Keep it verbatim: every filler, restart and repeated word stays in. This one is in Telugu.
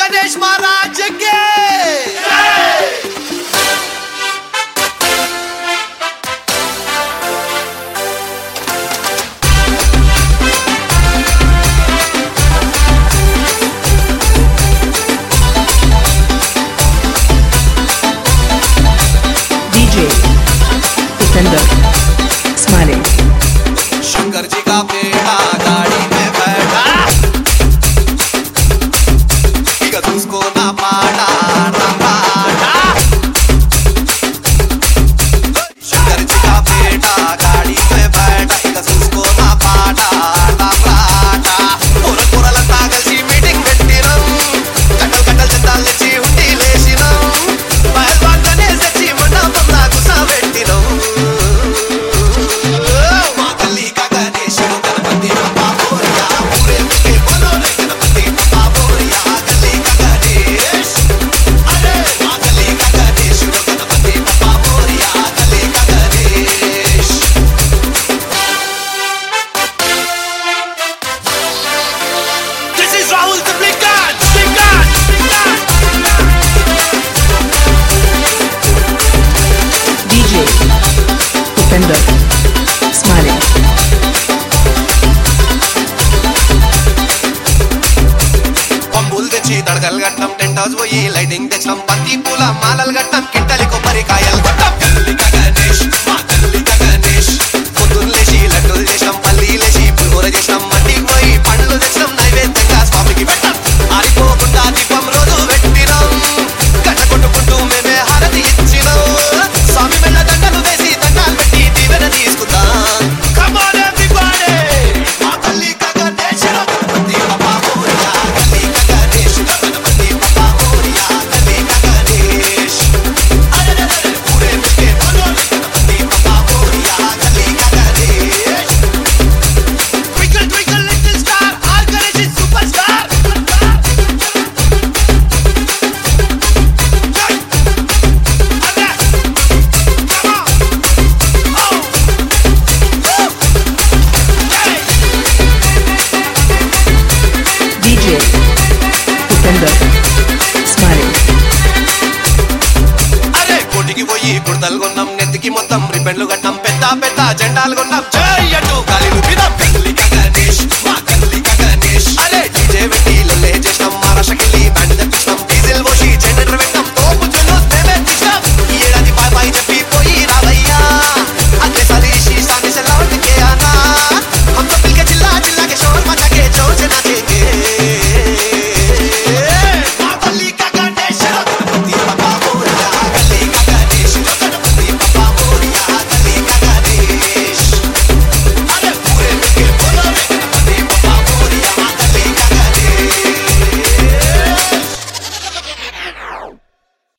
गणेश महाराज के डीजे उपेंद्र स्माइलिंग शंकर जी का बेटा गाड़ी में बैठा उसको ना पाटा ना पाटा शंकर जी का बेटा गाड़ी में बैठा उसको ना पाटा ना पाटा पूरा पूरा लता गलसी मीटिंग పెట్టినం కట్టల్ కట్టల్ చెత్తాలు తెచ్చి ఉండి లేసినం పహల్వాన్ గణేష్ తెచ్చి మండపంలా కూసబెట్టినం మా తల్లి కా గణేష్ గణపతి బప్పా బోరియా పూరే కే బోలో రే గణపతి బప్పా బోరియా గల్లీ కా గణేష్ అరే మా గల్లీ కా గణేష్ గణపతి బప్పా బోరియా గల్లీ కా Ganesh This is Rahul the Blinkan Blinkan DJ Upendra smiling పంబులు తెచ్చి తడకలు గట్టం టెంట్ హౌస్ పోయి లైటింగ్ తెచ్చినాం బంతి పూల మాలలు గట్టం కింటలి కొబ్బరికాయలు కొట్టాం గల్లి కా గణేష్ మా గల్లి కా గణేష్ పొద్దున్న లేచి లడ్డూలు చేసినాం పల్లి లేచి పులిహోర చేసినాం మండికి పోయి పండ్లు తెచ్చినాం నైవేద్యంగా స్వామికి పెట్టాం ఆరిపోకుండా దీపం రోజు పెట్టినాం గట్ట కొట్టుకుంటూ మేమే హారతి ఇచ్చినాం స్వామి మెల్ల దండలు వేసి దండాలు పెట్టి దీవెన తీసుకుందాం Come on everybody మా గల్లి కా గణేష్ గణపతి బప్పా బోరియా గల్లి కా గణేష్ గణపతి బప్పా బోరియా గల్లి కా గణేష్ అరే అరే అరే పూరే మిల్కే బోలో గణపతి బప్పా బోరియా గల్లి కా Ganesh Twinkle twinkle little star our Ganesh is superstar DJ Upendra smiling అరే కోటికి పోయి కుర్తలు కొన్నాం నెత్తికి మొత్తం రిబ్బన్లు కట్టాం పెద్ద పెద్ద జెండాలు కొన్నాం జై అంటూ గాలిలు వినాం గల్లి కా గణేష్ మా గల్లి కా గణేష్ అరే డీజే పెట్టి